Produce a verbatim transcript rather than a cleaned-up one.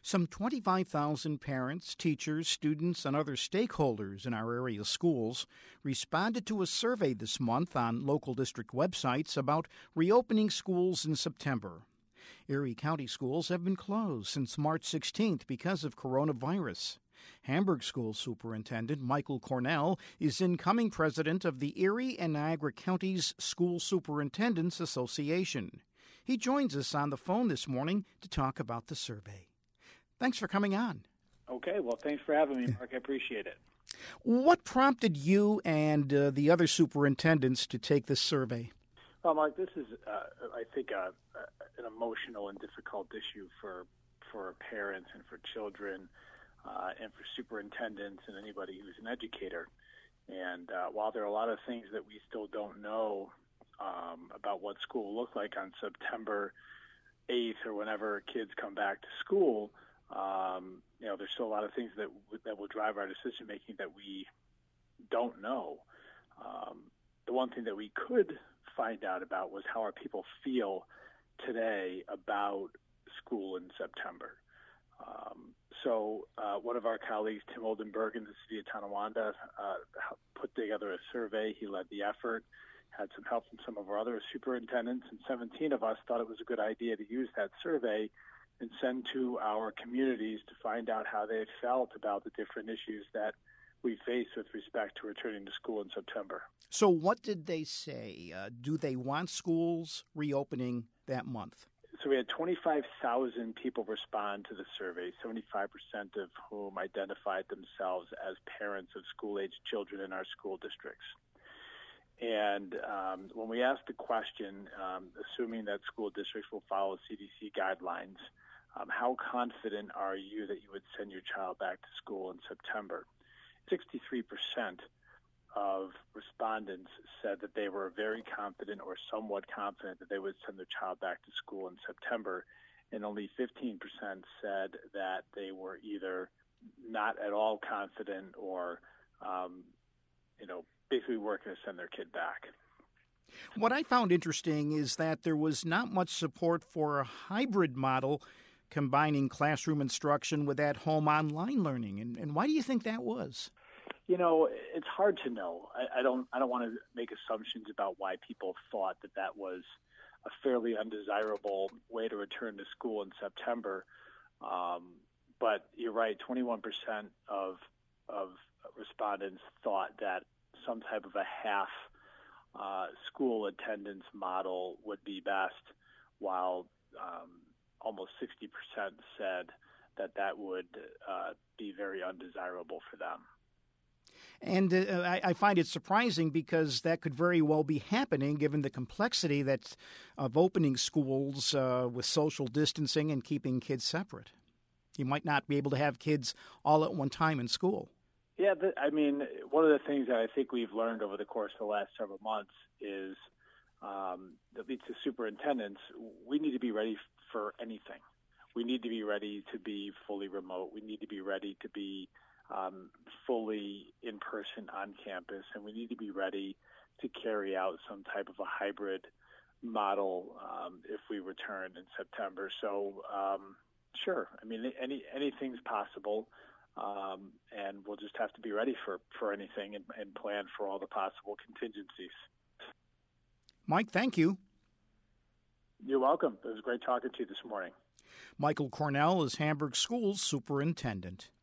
Some twenty-five thousand parents, teachers, students, and other stakeholders in our area schools responded to a survey this month on local district websites about reopening schools in September. Erie County schools have been closed since March sixteenth because of coronavirus. Hamburg School Superintendent Michael Cornell is incoming president of the Erie and Niagara Counties School Superintendents Association. He joins us on the phone this morning to talk about the survey. Thanks for coming on. Okay, well, thanks for having me, Mark. I appreciate it. What prompted you and uh, the other superintendents to take this survey? Well, Mark, this is, uh, I think, uh, uh, an emotional and difficult issue for for parents and for children uh, and for superintendents and anybody who's an educator. And uh, while there are a lot of things that we still don't know um, about what school will look like on September eighth or whenever kids come back to school, Um, you know, there's still a lot of things that that will drive our decision making that we don't know. Um, the one thing that we could find out about was how our people feel today about school in September. Um, so uh, one of our colleagues, Tim Oldenburg in the city of Tonawanda, uh, put together a survey. He led the effort, had some help from some of our other superintendents, and seventeen of us thought it was a good idea to use that survey and send to our communities to find out how they felt about the different issues that we face with respect to returning to school in September. So what did they say? Uh, do they want schools reopening that month? So we had twenty-five thousand people respond to the survey, seventy-five percent of whom identified themselves as parents of school-aged children in our school districts. And um, when we asked the question, um, assuming that school districts will follow C D C guidelines, Um, how confident are you that you would send your child back to school in September? sixty-three percent of respondents said that they were very confident or somewhat confident that they would send their child back to school in September, and only fifteen percent said that they were either not at all confident or, um, you know, basically weren't going to send their kid back. What I found interesting is that there was not much support for a hybrid model combining classroom instruction with at-home online learning. And, and why do you think that was? You know, it's hard to know. I, I don't I don't want to make assumptions about why people thought that that was a fairly undesirable way to return to school in September. Um, but you're right, twenty-one percent of, of respondents thought that some type of a half uh, school attendance model would be best, while um, almost sixty percent said that that would uh, be very undesirable for them. And uh, I, I find it surprising because that could very well be happening given the complexity that's of opening schools uh, with social distancing and keeping kids separate. You might not be able to have kids all at one time in school. Yeah, the, I mean, one of the things that I think we've learned over the course of the last several months is um, that leads to superintendents, we need to be ready for anything. We need to be ready to be fully remote. We need to be ready to be um, fully in person on campus, and we need to be ready to carry out some type of a hybrid model um, if we return in September. So, um, sure, I mean, any anything's possible, um, and we'll just have to be ready for, for anything and, and plan for all the possible contingencies. Mike, thank you. You're welcome. It was great talking to you this morning. Michael Cornell is Hamburg Schools Superintendent.